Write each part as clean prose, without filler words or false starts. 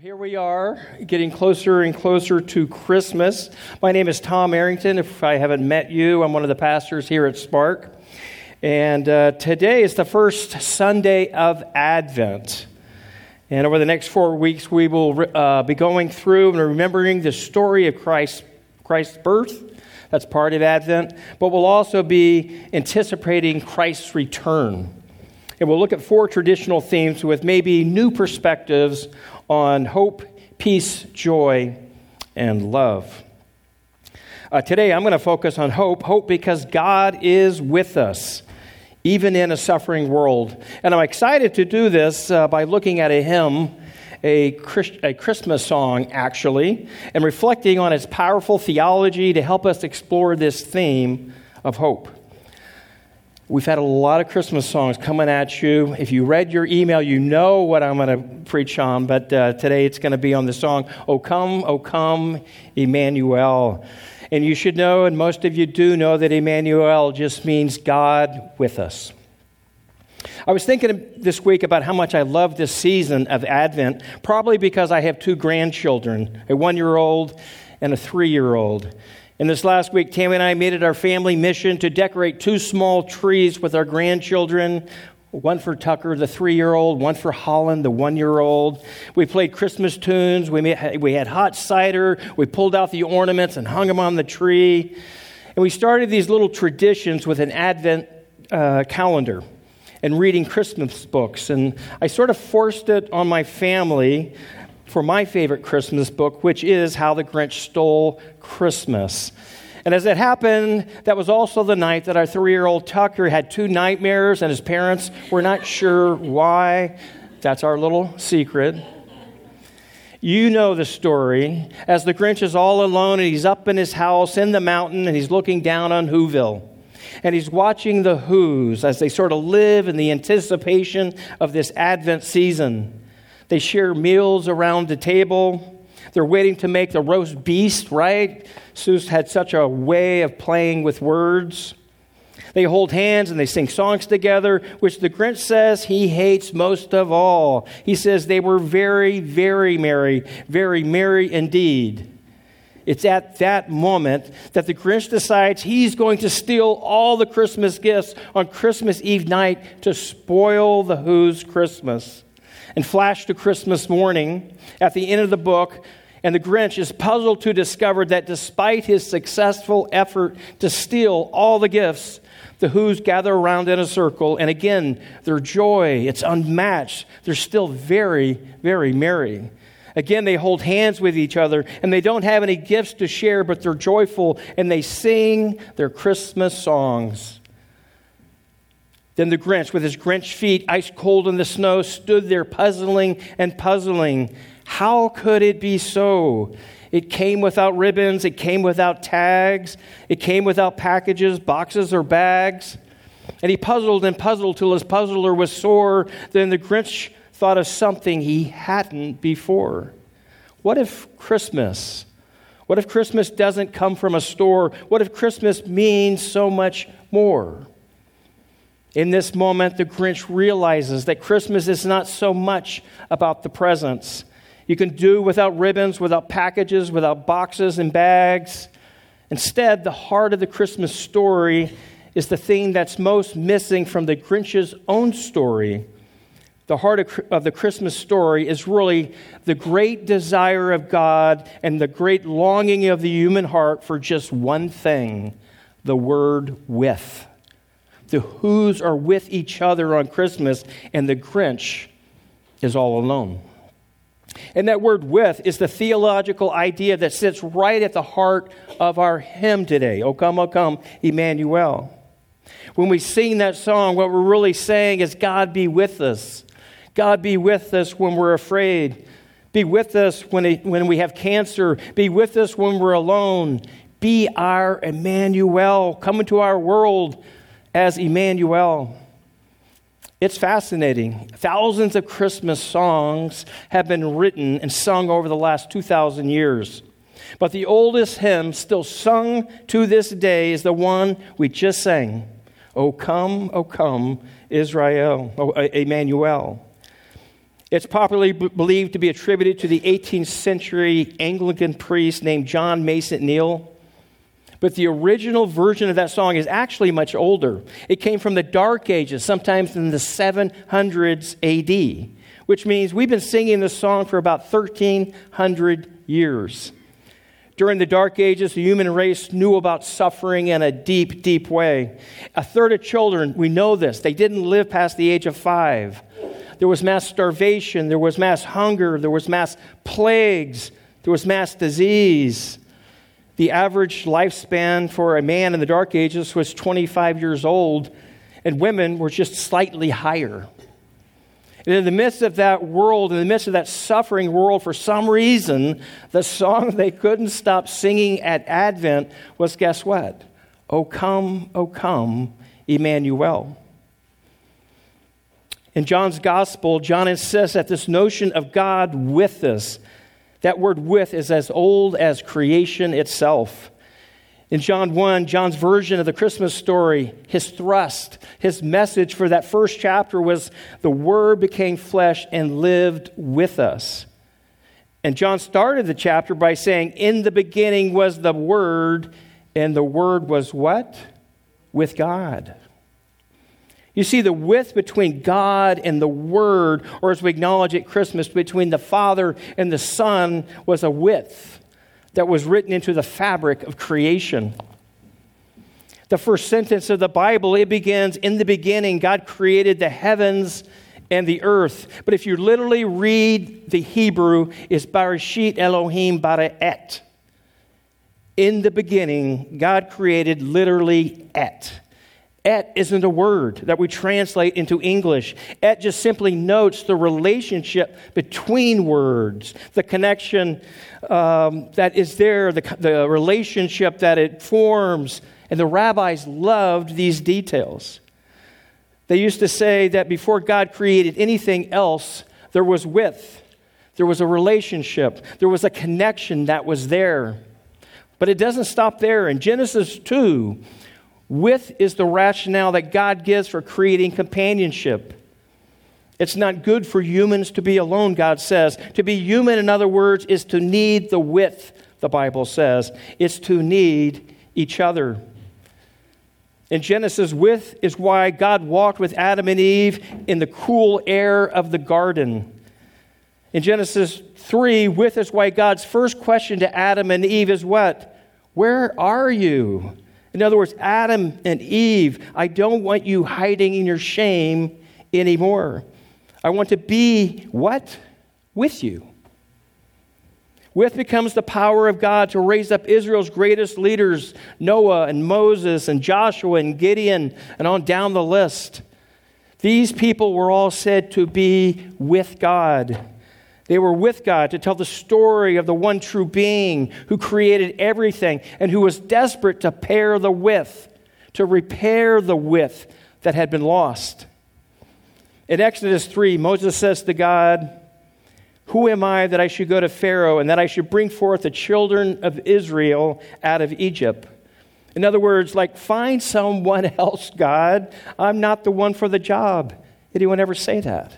Here we are, getting closer and closer to Christmas. My name is Tom Arrington. If I haven't met you, I'm one of the pastors here at Spark. And today is the first Sunday of Advent. And over the next 4 weeks, we will be going through and remembering the story of Christ's birth. That's part of Advent. But we'll also be anticipating Christ's return. And we'll look at 4 traditional themes with maybe new perspectives on hope, peace, joy, and love. Today, I'm going to focus on hope. Hope because God is with us, even in a suffering world. And I'm excited to do this by looking at a hymn, a Christmas song, actually, and reflecting on its powerful theology to help us explore this theme of hope. We've had a lot of Christmas songs coming at you. If you read your email, you know what I'm going to preach on, but today it's going to be on the song, O Come, Emmanuel. And you should know, and most of you do know, that Emmanuel just means God with us. I was thinking this week about how much I love this season of Advent, probably because I have 2 grandchildren, a 1-year-old and a 3-year-old. And this last week, Tammy and I made it our family mission to decorate 2 small trees with our grandchildren, one for Tucker, the 3-year-old, one for Holland, the 1-year-old. We played Christmas tunes. We had hot cider. We pulled out the ornaments and hung them on the tree. And we started these little traditions with an Advent calendar and reading Christmas books. And I sort of forced it on my family for my favorite Christmas book, which is How the Grinch Stole Christmas. And as it happened, that was also the night that our 3-year-old Tucker had 2 nightmares, and his parents were not sure why. That's our little secret. You know the story. As the Grinch is all alone, and he's up in his house in the mountain, and he's looking down on Whoville. And he's watching the Whos as they sort of live in the anticipation of this Advent season. They share meals around the table. They're waiting to make the roast beast, right? Seuss had such a way of playing with words. They hold hands and they sing songs together, which the Grinch says he hates most of all. He says they were very, very merry indeed. It's at that moment that the Grinch decides he's going to steal all the Christmas gifts on Christmas Eve night to spoil the Who's Christmas. And flash to Christmas morning at the end of the book, and the Grinch is puzzled to discover that despite his successful effort to steal all the gifts, the Whos gather around in a circle, and again, their joy, it's unmatched. They're still very, very merry. Again, they hold hands with each other, and they don't have any gifts to share, but they're joyful, and they sing their Christmas songs. Then the Grinch, with his Grinch feet ice cold in the snow, stood there puzzling. How could it be so? It came without ribbons. It came without tags. It came without packages, boxes, or bags. And he puzzled till his puzzler was sore. Then the Grinch thought of something he hadn't before. What if Christmas doesn't come from a store? What if Christmas means so much more? In this moment, the Grinch realizes that Christmas is not so much about the presents. You can do without ribbons, without packages, without boxes and bags. Instead, the heart of the Christmas story is the thing that's most missing from the Grinch's own story. The heart of the Christmas story is really the great desire of God and the great longing of the human heart for just one thing, the word with. The Whos are with each other on Christmas, and the Grinch is all alone. And that word with is the theological idea that sits right at the heart of our hymn today. O come, Emmanuel. When we sing that song, what we're really saying is God be with us. God be with us when we're afraid. Be with us when we have cancer. Be with us when we're alone. Be our Emmanuel. Come into our world as Emmanuel. It's fascinating. Thousands of Christmas songs have been written and sung over the last 2,000 years. But the oldest hymn still sung to this day is the one we just sang. O come, Israel, Emmanuel. It's popularly believed to be attributed to the 18th century Anglican priest named John Mason Neale. But the original version of that song is actually much older. It came from the Dark Ages, sometimes in the 700s AD, which means we've been singing this song for about 1,300 years. During the Dark Ages, the human race knew about suffering in a deep, deep way. A third of children, we know this, they didn't live past the age of 5. There was mass starvation, there was mass hunger, there was mass plagues, there was mass disease. The average lifespan for a man in the Dark Ages was 25 years old, and women were just slightly higher. And in the midst of that world, in the midst of that suffering world, for some reason, the song they couldn't stop singing at Advent was, guess what? O come, Emmanuel. In John's Gospel, John insists that this notion of God with us, that word with is as old as creation itself. In John 1, John's version of the Christmas story, his thrust, his message for that first chapter was the Word became flesh and lived with us. And John started the chapter by saying, in the beginning was the Word, and the Word was what? With God. You see, the width between God and the Word, or as we acknowledge at Christmas, between the Father and the Son, was a width that was written into the fabric of creation. The first sentence of the Bible, it begins, in the beginning, God created the heavens and the earth. But if you literally read the Hebrew, it's Barashit Elohim Bara'et. In the beginning, God created literally et. Et isn't a word that we translate into English. Et just simply notes the relationship between words, the connection that is there, the relationship that it forms. And the rabbis loved these details. They used to say that before God created anything else, there was width, there was a relationship, there was a connection that was there. But it doesn't stop there. In Genesis 2, width is the rationale that God gives for creating companionship. It's not good for humans to be alone, God says. To be human, in other words, is to need the width, the Bible says. It's to need each other. In Genesis, width is why God walked with Adam and Eve in the cool air of the garden. In Genesis 3, width is why God's first question to Adam and Eve is what? Where are you? In other words, Adam and Eve, I don't want you hiding in your shame anymore. I want to be what? With you. Width becomes the power of God to raise up Israel's greatest leaders, Noah and Moses and Joshua and Gideon, and on down the list. These people were all said to be with God. They were with God to tell the story of the one true being who created everything and who was desperate to repair the width that had been lost. In Exodus 3, Moses says to God, who am I that I should go to Pharaoh and that I should bring forth the children of Israel out of Egypt? In other words, find someone else, God. I'm not the one for the job. Did anyone ever say that?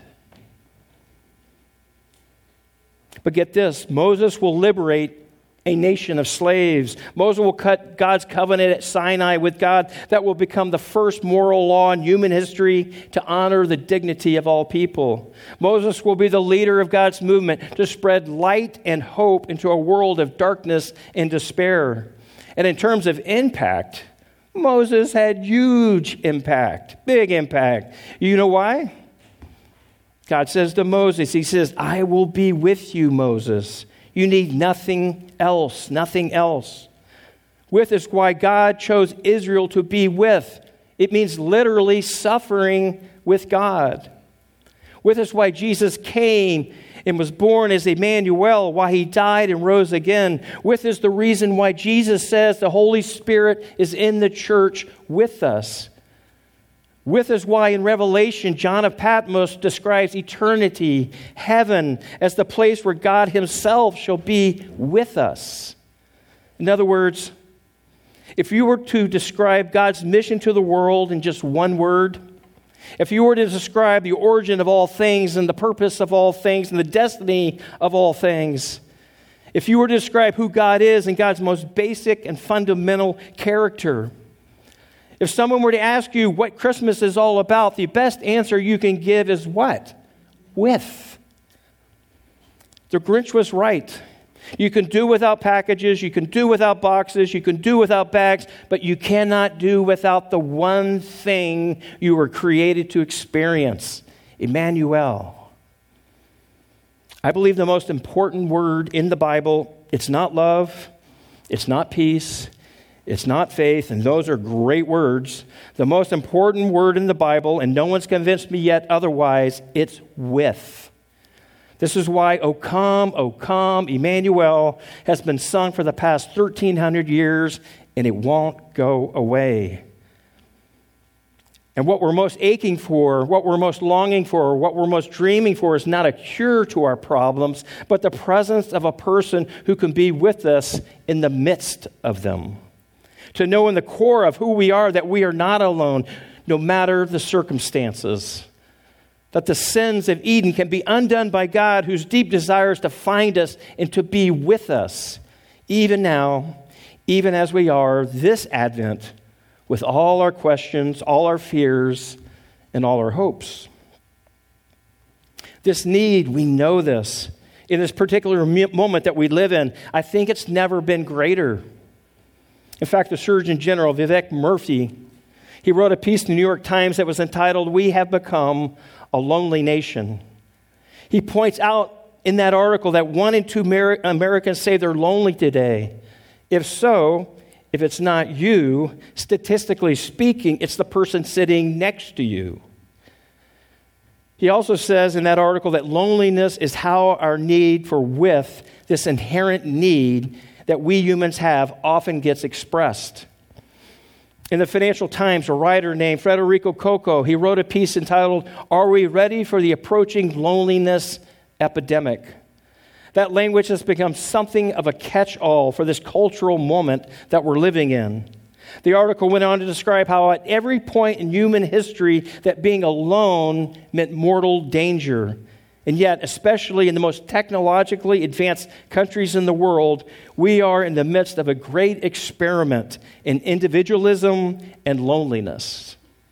But get this, Moses will liberate a nation of slaves. Moses will cut God's covenant at Sinai with God. That will become the first moral law in human history to honor the dignity of all people. Moses will be the leader of God's movement to spread light and hope into a world of darkness and despair. And in terms of impact, Moses had huge impact, big impact. You know why? God says to Moses, he says, I will be with you, Moses. You need nothing else, nothing else. With is why God chose Israel to be with. It means literally suffering with God. With is why Jesus came and was born as Emmanuel, why he died and rose again. With is the reason why Jesus says the Holy Spirit is in the church with us. With is why in Revelation, John of Patmos describes eternity, heaven, as the place where God himself shall be with us. In other words, if you were to describe God's mission to the world in just one word, If you were to describe the origin of all things and the purpose of all things and the destiny of all things, if you were to describe who God is and God's most basic and fundamental character, if someone were to ask you what Christmas is all about, the best answer you can give is what? With. The Grinch was right. You can do without packages, you can do without boxes, you can do without bags, but you cannot do without the one thing you were created to experience, Emmanuel. I believe the most important word in the Bible, it's not love, it's not peace, it's not faith, and those are great words. The most important word in the Bible, and no one's convinced me yet otherwise, it's with. This is why O come, Emmanuel has been sung for the past 1,300 years, and it won't go away. And what we're most aching for, what we're most longing for, what we're most dreaming for is not a cure to our problems, but the presence of a person who can be with us in the midst of them. To know in the core of who we are that we are not alone, no matter the circumstances. That the sins of Eden can be undone by God, whose deep desire is to find us and to be with us, even now, even as we are this Advent, with all our questions, all our fears, and all our hopes. This need, we know this. In this particular moment that we live in, I think it's never been greater. In fact, the Surgeon General, Vivek Murthy, he wrote a piece in the New York Times that was entitled, "We Have Become a Lonely Nation." He points out in that article that 1 in 2 Americans say they're lonely today. If so, if it's not you, statistically speaking, it's the person sitting next to you. He also says in that article that loneliness is how our need for with, this inherent need that we humans have, often gets expressed. In the Financial Times, a writer named Federico Coco, he wrote a piece entitled, "Are We Ready for the Approaching Loneliness Epidemic?" That language has become something of a catch-all for this cultural moment that we're living in. The article went on to describe how at every point in human history that being alone meant mortal danger. And yet, especially in the most technologically advanced countries in the world, we are in the midst of a great experiment in individualism and loneliness.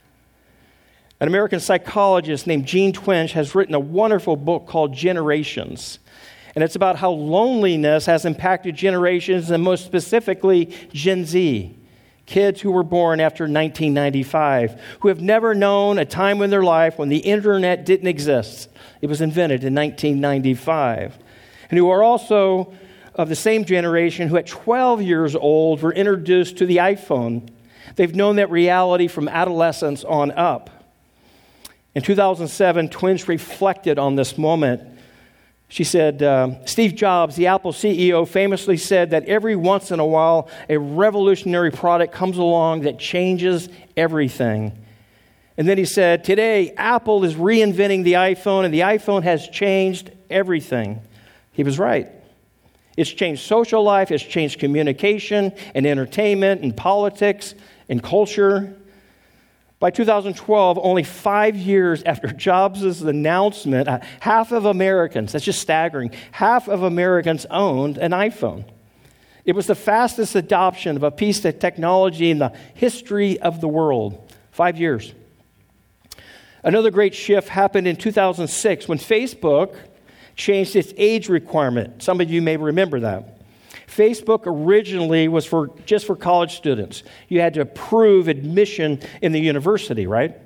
An American psychologist named Jean Twenge has written a wonderful book called Generations. And it's about how loneliness has impacted generations, and most specifically Gen Z. Kids who were born after 1995, who have never known a time in their life when the internet didn't exist. It was invented in 1995. And who are also of the same generation who at 12 years old were introduced to the iPhone. They've known that reality from adolescence on up. In 2007, Twenge reflected on this moment. She said, Steve Jobs, the Apple CEO, famously said that every once in a while, a revolutionary product comes along that changes everything. And then he said, today, Apple is reinventing the iPhone, and the iPhone has changed everything. He was right. It's changed social life, it's changed communication and entertainment and politics and culture. By 2012, only 5 years after Jobs' announcement, half of Americans, that's just staggering, half of Americans owned an iPhone. It was the fastest adoption of a piece of technology in the history of the world. 5 years. Another great shift happened in 2006 when Facebook changed its age requirement. Some of you may remember that. Facebook originally was just for college students. You had to prove admission in the university, right?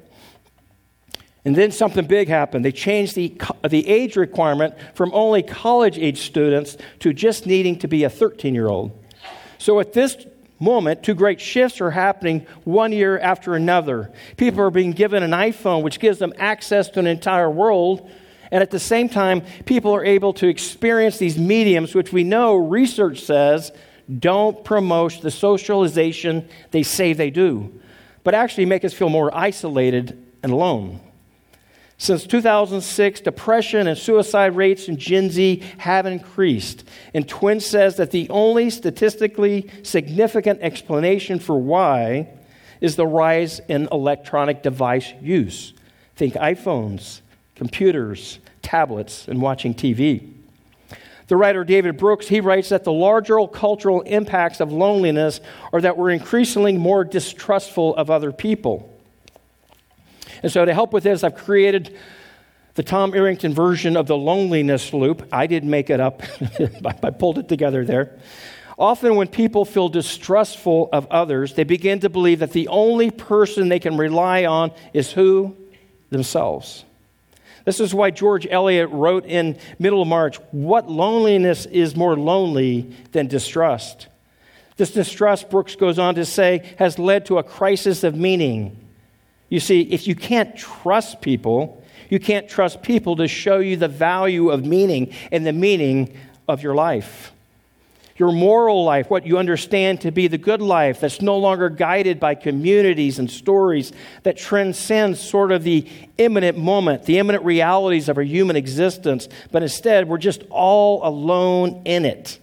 And then something big happened. They changed the age requirement from only college-age students to just needing to be a 13-year-old. So at this moment, two great shifts are happening one year after another. People are being given an iPhone, which gives them access to an entire world. And at the same time, people are able to experience these mediums, which we know research says don't promote the socialization they say they do, but actually make us feel more isolated and alone. Since 2006, depression and suicide rates in Gen Z have increased. And Twenge says that the only statistically significant explanation for why is the rise in electronic device use. Think iPhones, computers, tablets, and watching TV. The writer David Brooks, he writes that the larger cultural impacts of loneliness are that we're increasingly more distrustful of other people. And so to help with this, I've created the Tom Arrington version of the loneliness loop. I didn't make it up. I pulled it together there. Often when people feel distrustful of others, they begin to believe that the only person they can rely on is who? Themselves. This is why George Eliot wrote in Middlemarch, "What loneliness is more lonely than distrust?" This distrust, Brooks goes on to say, has led to a crisis of meaning. You see, if you can't trust people, you can't trust people to show you the value of meaning and the meaning of your life. Your moral life, what you understand to be the good life that's no longer guided by communities and stories that transcends sort of the imminent moment, the imminent realities of our human existence, but instead we're just all alone in it.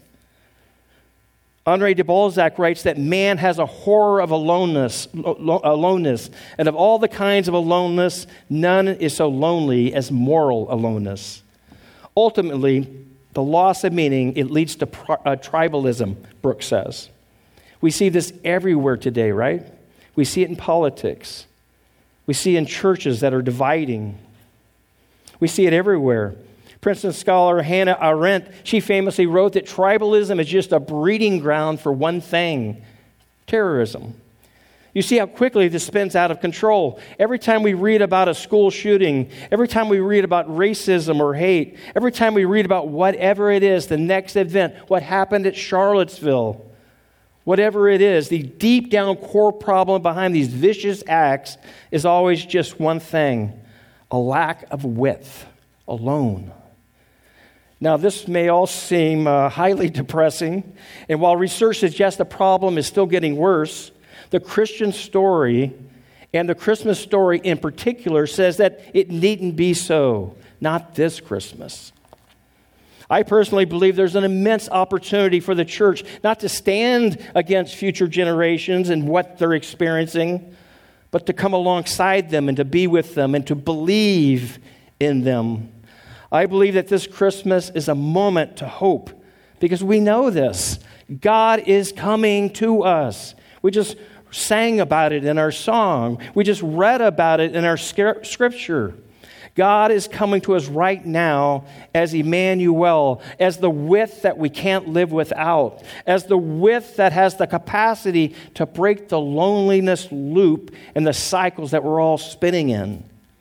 Henri de Balzac writes that man has a horror of aloneness, and of all the kinds of aloneness, none is so lonely as moral aloneness. Ultimately, the loss of meaning, it leads to tribalism, Brooks says. We see this everywhere today, right? We see it in politics. We see it in churches that are dividing. We see it everywhere. Princeton scholar Hannah Arendt, she famously wrote that tribalism is just a breeding ground for one thing: terrorism. You see how quickly this spins out of control. Every time we read about a school shooting, every time we read about racism or hate, every time we read about whatever it is, the next event, what happened at Charlottesville, whatever it is, the deep down core problem behind these vicious acts is always just one thing: a lack of width, alone. Now, this may all seem highly depressing, and while research suggests the problem is still getting worse, the Christian story, and the Christmas story in particular, says that it needn't be so, not this Christmas. I personally believe there's an immense opportunity for the church not to stand against future generations and what they're experiencing, but to come alongside them and to be with them and to believe in them. I believe that this Christmas is a moment to hope, because we know this. God is coming to us. We just sang about it in our song. We just read about it in our scripture. God is coming to us right now as Emmanuel, as the width that we can't live without, as the width that has the capacity to break the loneliness loop and the cycles that we're all spinning in.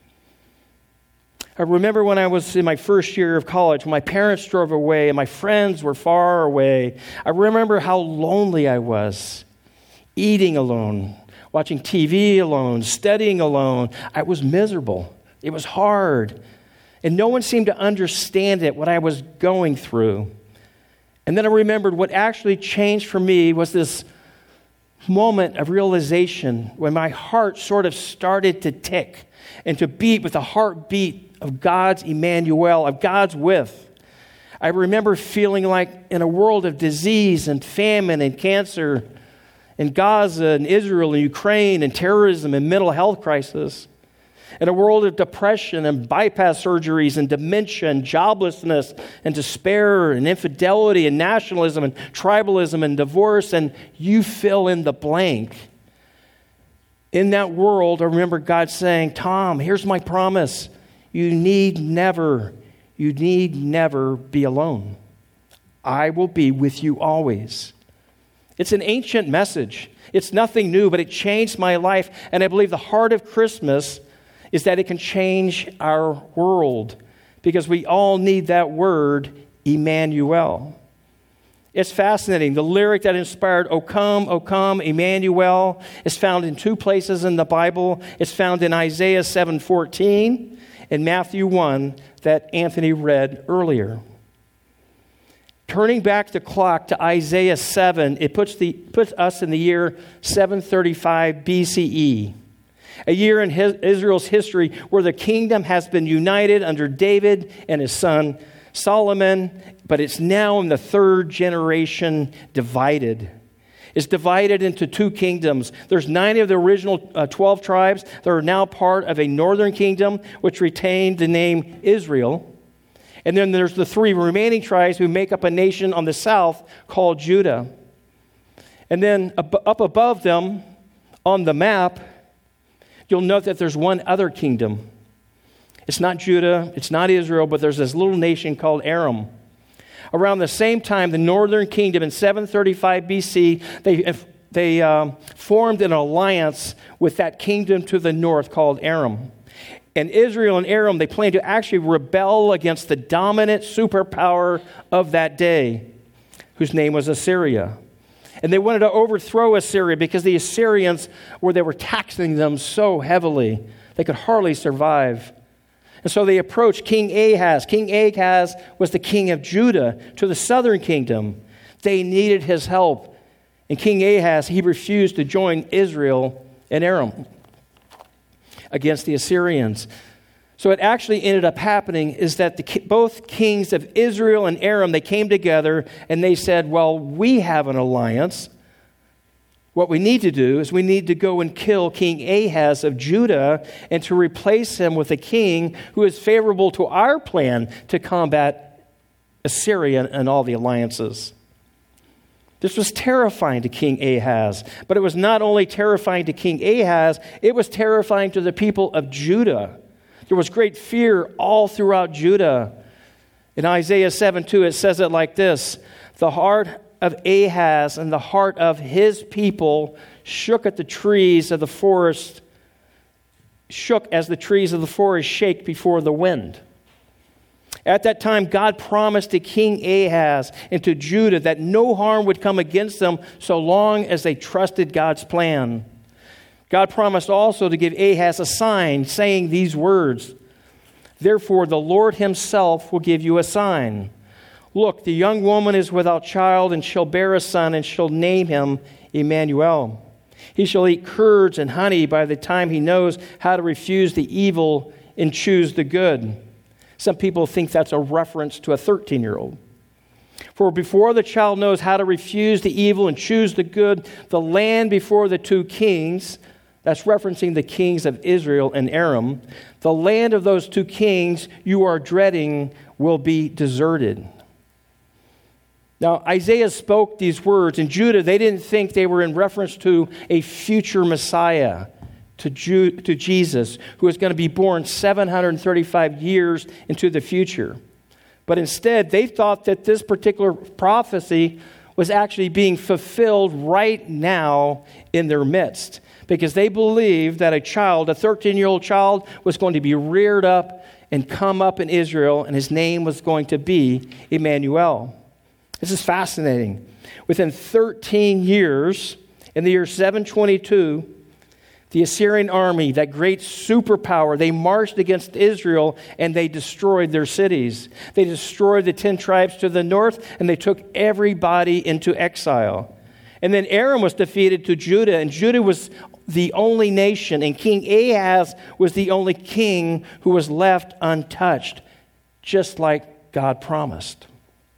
I remember when I was in my first year of college, when my parents drove away and my friends were far away. I remember how lonely I was. Eating alone, watching TV alone, studying alone. I was miserable. It was hard. And no one seemed to understand it, what I was going through. And then I remembered what actually changed for me was this moment of realization when my heart sort of started to tick and to beat with the heartbeat of God's Emmanuel, of God's width. I remember feeling like in a world of disease and famine and cancer, in Gaza and Israel and Ukraine and terrorism and mental health crisis, in a world of depression and bypass surgeries and dementia and joblessness and despair and infidelity and nationalism and tribalism and divorce, and you fill in the blank. In that world, I remember God saying, "Tom, here's my promise. You need never be alone. I will be with you always." It's an ancient message. It's nothing new, but it changed my life. And I believe the heart of Christmas is that it can change our world, because we all need that word, Emmanuel. It's fascinating. The lyric that inspired O come, Emmanuel, is found in two places in the Bible. It's found in Isaiah 7:14 and Matthew 1 that Anthony read earlier. Turning back the clock to Isaiah 7, it puts us in the year 735 BCE, a year in Israel's history where the kingdom has been united under David and his son Solomon, but it's now in the third generation divided. is divided into two kingdoms. There's 9 of the original 12 tribes that are now part of a northern kingdom, which retained the name Israel. And then there's the 3 remaining tribes who make up a nation on the south called Judah. And then up above them on the map, you'll note that there's one other kingdom. It's not Judah, it's not Israel, but there's this little nation called Aram. Around the same time, the northern kingdom in 735 BC, they formed an alliance with that kingdom to the north called Aram. And Israel and Aram, they planned to actually rebel against the dominant superpower of that day, whose name was Assyria. And they wanted to overthrow Assyria because the Assyrians, they were taxing them so heavily, they could hardly survive. And so they approached King Ahaz. King Ahaz was the king of Judah to the southern kingdom. They needed his help. And King Ahaz, he refused to join Israel and Aram against the Assyrians. So what actually ended up happening is that both kings of Israel and Aram, they came together and they said, well, we have an alliance. What we need to do is we need to go and kill King Ahaz of Judah and to replace him with a king who is favorable to our plan to combat Assyria and all the alliances. This was terrifying to King Ahaz, but it was not only terrifying to King Ahaz, it was terrifying to the people of Judah. There was great fear all throughout Judah. In Isaiah 7:2, it says it like this: the heart of Ahaz and the heart of his people shook at the trees of the forest, shook as the trees of the forest shake before the wind. At that time, God promised to King Ahaz and to Judah that no harm would come against them so long as they trusted God's plan. God promised also to give Ahaz a sign, saying these words, "Therefore the Lord himself will give you a sign. Look, the young woman is without child and shall bear a son and shall name him Emmanuel. He shall eat curds and honey by the time he knows how to refuse the evil and choose the good." Some people think that's a reference to a 13-year-old. For before the child knows how to refuse the evil and choose the good, the land before the two kings, that's referencing the kings of Israel and Aram, the land of those two kings you are dreading will be deserted. Now, Isaiah spoke these words. In Judah, they didn't think they were in reference to a future Messiah, to Jesus, who was going to be born 735 years into the future. But instead, they thought that this particular prophecy was actually being fulfilled right now in their midst, because they believed that a 13-year-old child, was going to be reared up and come up in Israel, and his name was going to be Emmanuel. This is fascinating. Within 13 years, in the year 722, the Assyrian army, that great superpower, they marched against Israel and they destroyed their cities. They destroyed the 10 tribes to the north and they took everybody into exile. And then Aram was defeated to Judah, and Judah was the only nation, and King Ahaz was the only king who was left untouched, just like God promised.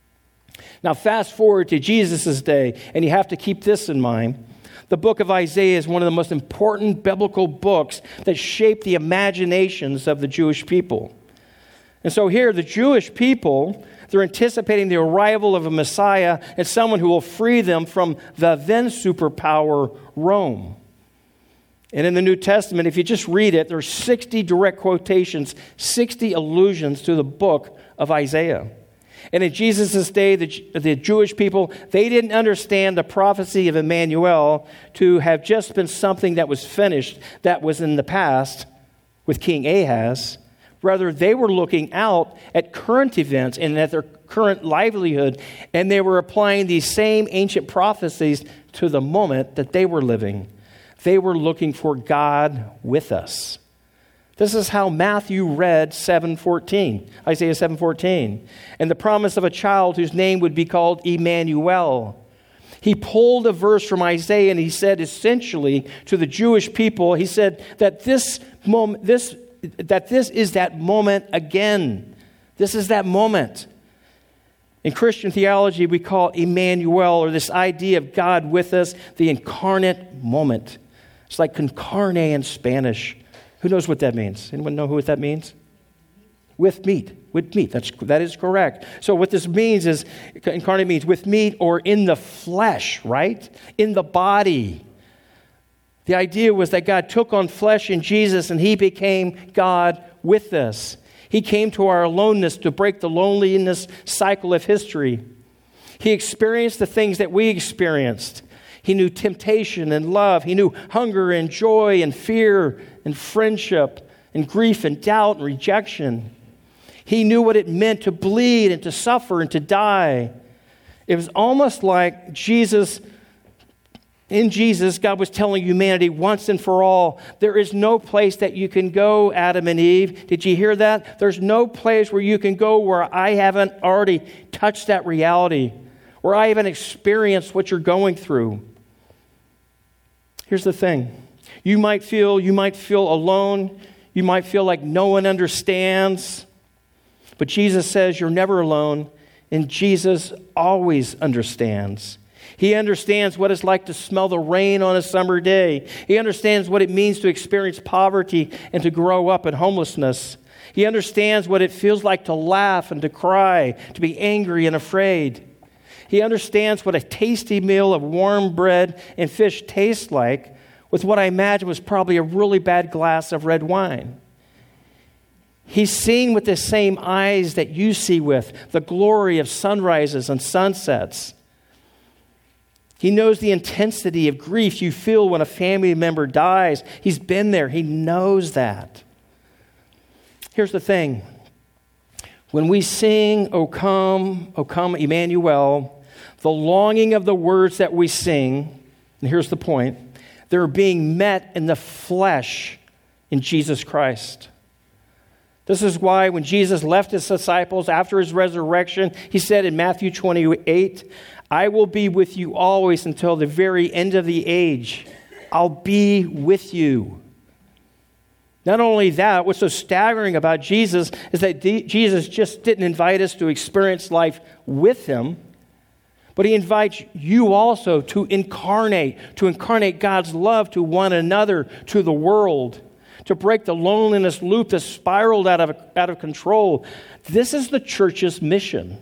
Now fast forward to Jesus' day, and you have to keep this in mind. The book of Isaiah is one of the most important biblical books that shaped the imaginations of the Jewish people. And so here, the Jewish people, they're anticipating the arrival of a Messiah and someone who will free them from the then superpower, Rome. And in the New Testament, if you just read it, there are 60 direct quotations, 60 allusions to the book of Isaiah. And in Jesus' day, the Jewish people, they didn't understand the prophecy of Emmanuel to have just been something that was finished, that was in the past with King Ahaz. Rather, they were looking out at current events and at their current livelihood, and they were applying these same ancient prophecies to the moment that they were living. They were looking for God with us. This is how Matthew read 7:14, Isaiah 7:14. And the promise of a child whose name would be called Emmanuel. He pulled a verse from Isaiah and he said essentially to the Jewish people, he said that this is that moment again. This is that moment. In Christian theology, we call Emmanuel, or this idea of God with us, the incarnate moment. It's like con carne in Spanish. Who knows what that means? Anyone know what that means? With meat. With meat. That is correct. So what this means is, incarnate means with meat or in the flesh, right? In the body. The idea was that God took on flesh in Jesus and he became God with us. He came to our aloneness to break the loneliness cycle of history. He experienced the things that we experienced. He knew temptation and love. He knew hunger and joy and fear and friendship and grief and doubt and rejection. He knew what it meant to bleed and to suffer and to die. It was almost like in Jesus, God was telling humanity once and for all, there is no place that you can go, Adam and Eve. Did you hear that? There's no place where you can go where I haven't already touched that reality, where I haven't experienced what you're going through. Here's the thing. You might feel alone. You might feel like no one understands. But Jesus says you're never alone, and Jesus always understands. He understands what it's like to smell the rain on a summer day. He understands what it means to experience poverty and to grow up in homelessness. He understands what it feels like to laugh and to cry, to be angry and afraid. He understands what a tasty meal of warm bread and fish tastes like with what I imagine was probably a really bad glass of red wine. He's seeing with the same eyes that you see with, the glory of sunrises and sunsets. He knows the intensity of grief you feel when a family member dies. He's been there. He knows that. Here's the thing. When we sing, O come, Emmanuel, the longing of the words that we sing, and here's the point, they're being met in the flesh in Jesus Christ. This is why when Jesus left his disciples after his resurrection, he said in Matthew 28, I will be with you always until the very end of the age. I'll be with you. Not only that, what's so staggering about Jesus is that Jesus just didn't invite us to experience life with him, but he invites you also to incarnate God's love to one another, to the world, to break the loneliness loop that's spiraled out of control. This is the church's mission.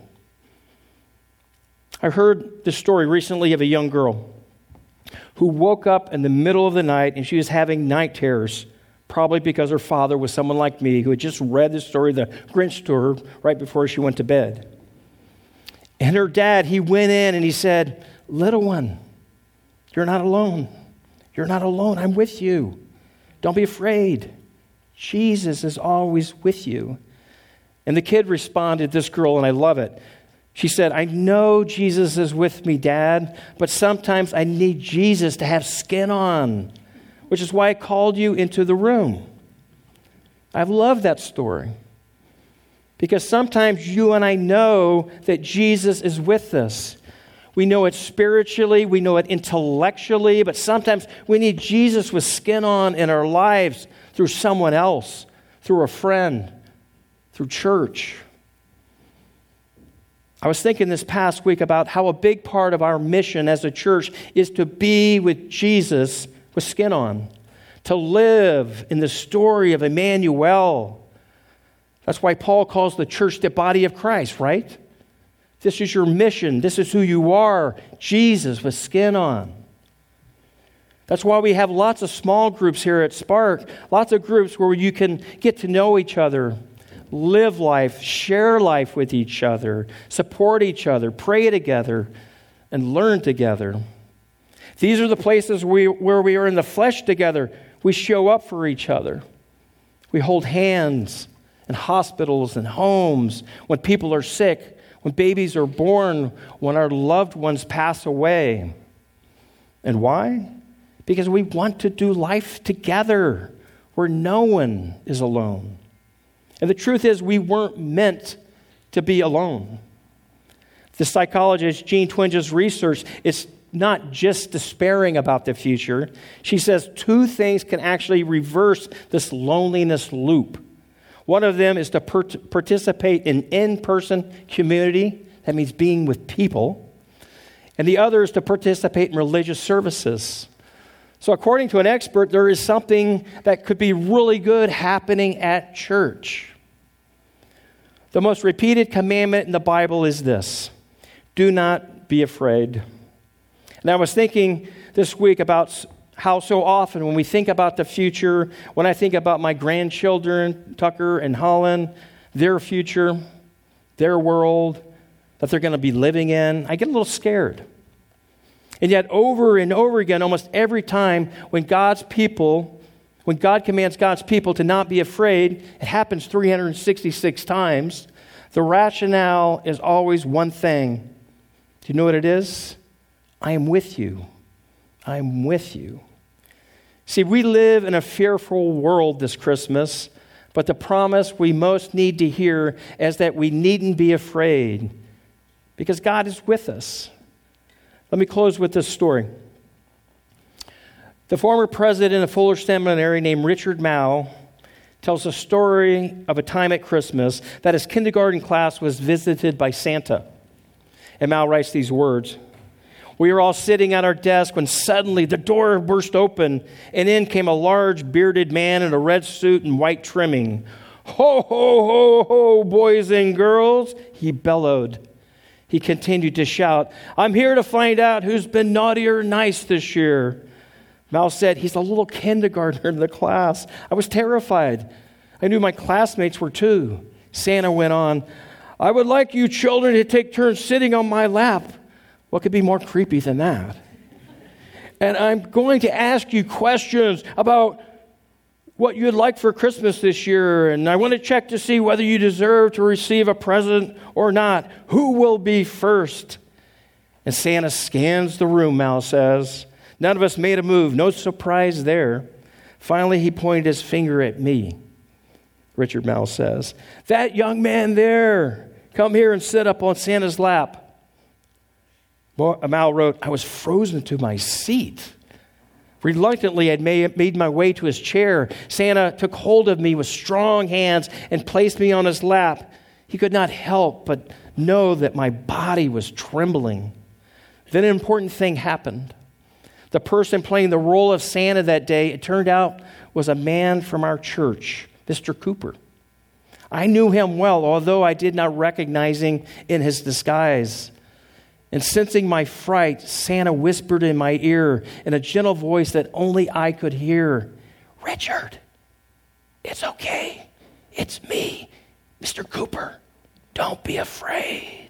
I heard this story recently of a young girl who woke up in the middle of the night and she was having night terrors, probably because her father was someone like me who had just read the story of the Grinch to her right before she went to bed. And her dad, he went in and he said, little one, you're not alone. You're not alone. I'm with you. Don't be afraid. Jesus is always with you. And the kid responded, this girl, and I love it. She said, I know Jesus is with me, Dad, but sometimes I need Jesus to have skin on, which is why I called you into the room. I love that story because sometimes you and I know that Jesus is with us. We know it spiritually, we know it intellectually, but sometimes we need Jesus with skin on in our lives through someone else, through a friend, through church. I was thinking this past week about how a big part of our mission as a church is to be with Jesus with skin on, to live in the story of Emmanuel. That's why Paul calls the church the body of Christ, right? This is your mission. This is who you are, Jesus with skin on. That's why we have lots of small groups here at Spark, lots of groups where you can get to know each other, live life, share life with each other, support each other, pray together, and learn together. These are the places where we are in the flesh together. We show up for each other. We hold hands in hospitals and homes when people are sick, when babies are born, when our loved ones pass away. And why? Because we want to do life together where no one is alone. And the truth is, we weren't meant to be alone. The psychologist Jean Twinge's research is not just despairing about the future. She says two things can actually reverse this loneliness loop. One of them is to participate in in-person community That means being with people. And the other is to participate in religious services. So according to an expert, there is something that could be really good happening at church. The most repeated commandment in the Bible is this: do not be afraid. And I was thinking this week about how so often when we think about the future, when I think about my grandchildren, Tucker and Holland, their future, their world that they're going to be living in, I get a little scared. And yet over and over again, almost every time when God commands God's people to not be afraid, it happens 366 times, the rationale is always one thing. Do you know what it is? I am with you. I am with you. See, we live in a fearful world this Christmas, but the promise we most need to hear is that we needn't be afraid because God is with us. Let me close with this story. The former president of Fuller Seminary named Richard Mouw tells a story of a time at Christmas that his kindergarten class was visited by Santa. And Mouw writes these words: "We were all sitting at our desk when suddenly the door burst open, and in came a large bearded man in a red suit and white trimming. 'Ho, ho, ho, ho, boys and girls,' he bellowed. He continued to shout, 'I'm here to find out who's been naughty or nice this year.' Mouw said, 'He's a little kindergartner in the class.' I was terrified. I knew my classmates were too. Santa went on, 'I would like you children to take turns sitting on my lap.' What could be more creepy than that? 'And I'm going to ask you questions about what you'd like for Christmas this year, and I want to check to see whether you deserve to receive a present or not. Who will be first?' And Santa scans the room," Mouw says. "None of us made a move. No surprise there. Finally, he pointed his finger at me." Richard Mouw says, "That young man there, come here and sit up on Santa's lap." Mouw wrote, "I was frozen to my seat. Reluctantly, I made my way to his chair. Santa took hold of me with strong hands and placed me on his lap. He could not help but know that my body was trembling. Then an important thing happened. The person playing the role of Santa that day, it turned out, was a man from our church, Mr. Cooper. I knew him well, although I did not recognize him in his disguise. And sensing my fright, Santa whispered in my ear in a gentle voice that only I could hear, 'Richard, it's okay. It's me, Mr. Cooper. Don't be afraid.'"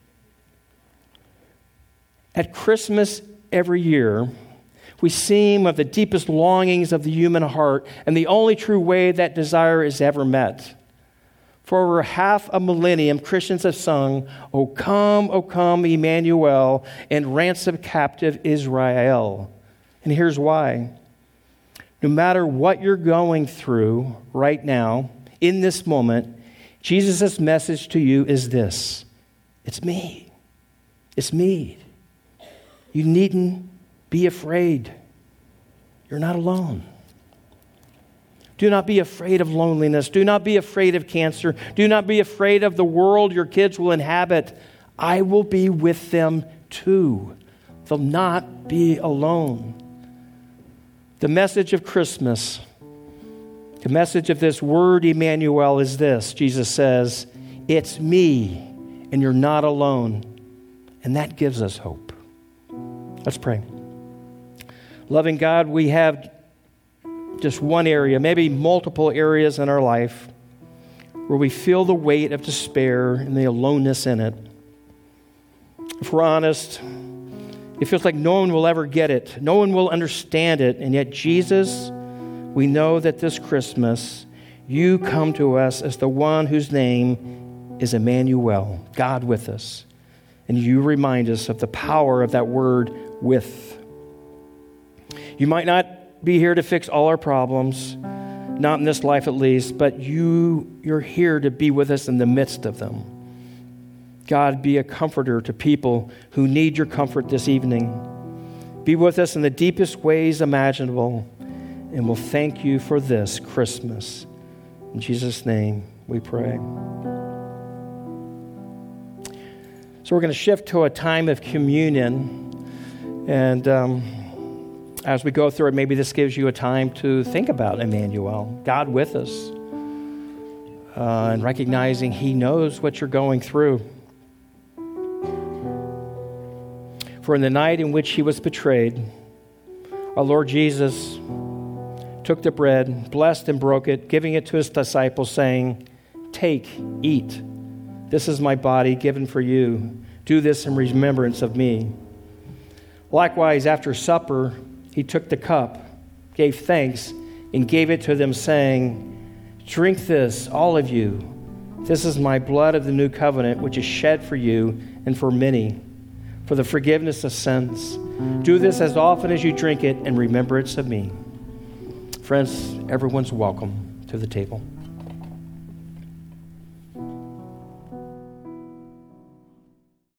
At Christmas every year, we sing of the deepest longings of the human heart and the only true way that desire is ever met. For over half a millennium, Christians have sung, O come, Emmanuel, and ransom captive Israel." And here's why. No matter what you're going through right now, in this moment, Jesus' message to you is this: it's me. It's me. You needn't be afraid. You're not alone. Do not be afraid of loneliness. Do not be afraid of cancer. Do not be afraid of the world your kids will inhabit. I will be with them too. They'll not be alone. The message of Christmas, the message of this word Emmanuel is this. Jesus says, it's me, and you're not alone. And that gives us hope. Let's pray. Loving God, we have just one area, maybe multiple areas in our life where we feel the weight of despair and the aloneness in it. If we're honest, it feels like no one will ever get it. No one will understand it. And yet, Jesus, we know that this Christmas, you come to us as the one whose name is Emmanuel, God with us. And you remind us of the power of that word, with. You might not be here to fix all our problems, not in this life at least, but you're here to be with us in the midst of them. God, be a comforter to people who need your comfort this evening. Be with us in the deepest ways imaginable, and we'll thank you for this Christmas. In Jesus' name we pray. So we're going to shift to a time of communion. And as we go through it, maybe this gives you a time to think about Emmanuel, God with us, and recognizing He knows what you're going through. For in the night in which He was betrayed, our Lord Jesus took the bread, blessed and broke it, giving it to His disciples, saying, "Take, eat. This is my body given for you. Do this in remembrance of me." Likewise, after supper, He took the cup, gave thanks, and gave it to them, saying, "Drink this, all of you. This is my blood of the new covenant, which is shed for you and for many, for the forgiveness of sins. Do this as often as you drink it in remembrance of me." Friends, everyone's welcome to the table.